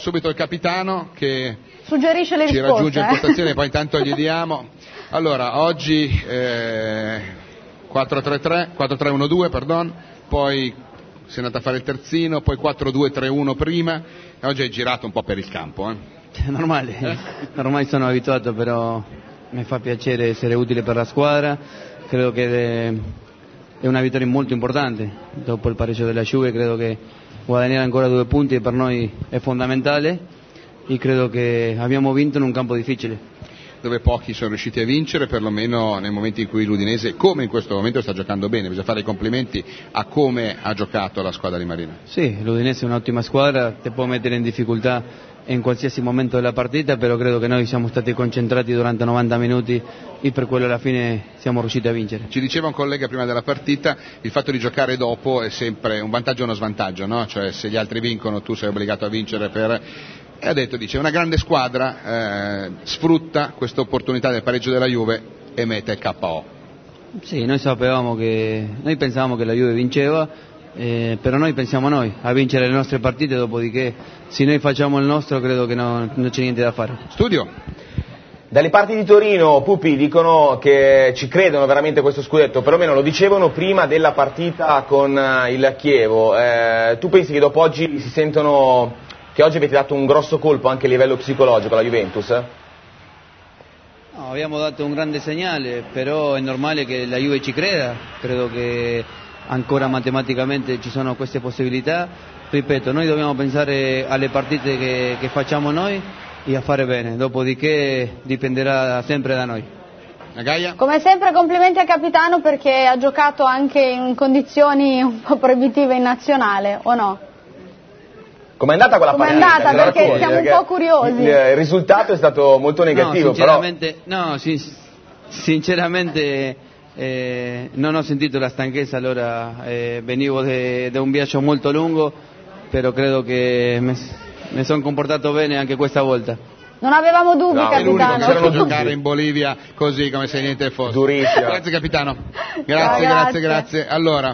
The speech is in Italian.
subito il capitano che suggerisce le ci risposte, raggiunge in postazione, poi intanto gli diamo. Allora, oggi 4-3-1-2, poi si è andato a fare il terzino, poi 4-2-3-1 prima, e oggi hai girato un po' per il campo. Normale, ormai sono abituato, però mi fa piacere essere utile per la squadra. Credo che è una vittoria molto importante. Dopo il pareggio della Juve credo che guadagnare ancora 2 punti per noi è fondamentale, e credo che abbiamo vinto in un campo difficile, dove pochi sono riusciti a vincere, perlomeno nei momenti in cui l'Udinese, come in questo momento, sta giocando bene. Bisogna fare i complimenti a come ha giocato la squadra di Marino. Sì, l'Udinese è un'ottima squadra, ti può mettere in difficoltà in qualsiasi momento della partita, però credo che noi siamo stati concentrati durante 90 minuti e per quello alla fine siamo riusciti a vincere. Ci diceva un collega prima della partita, il fatto di giocare dopo è sempre un vantaggio e uno svantaggio, no? Cioè, se gli altri vincono tu sei obbligato a vincere E ha detto, dice, una grande squadra sfrutta questa opportunità del pareggio della Juve e mette il KO. Sì, noi pensavamo che la Juve vinceva, però noi pensiamo a vincere le nostre partite, dopodiché se noi facciamo il nostro credo che non c'è niente da fare. Studio. Dalle parti di Torino, Pupi, dicono che ci credono veramente a questo scudetto, perlomeno lo dicevano prima della partita con il Chievo. Tu pensi che dopo oggi si sentono che oggi avete dato un grosso colpo anche a livello psicologico alla Juventus? No, abbiamo dato un grande segnale, però è normale che la Juve ci creda, credo che ancora matematicamente ci sono queste possibilità. Ripeto, noi dobbiamo pensare alle partite che facciamo noi e a fare bene, dopodiché dipenderà sempre da noi. Gaia? Come sempre complimenti al capitano, perché ha giocato anche in condizioni un po' proibitive in nazionale, o no? Com'è andata quella partita? Com'è andata? Perché siamo un po' curiosi. Il risultato è stato molto negativo, sinceramente non ho sentito la stanchezza, allora venivo da un viaggio molto lungo, però credo che mi sono comportato bene anche questa volta. Non avevamo dubbi, no, capitano. È l'unico che giocare in Bolivia così come se niente fosse. Durissimo. Grazie capitano. Grazie. Allora.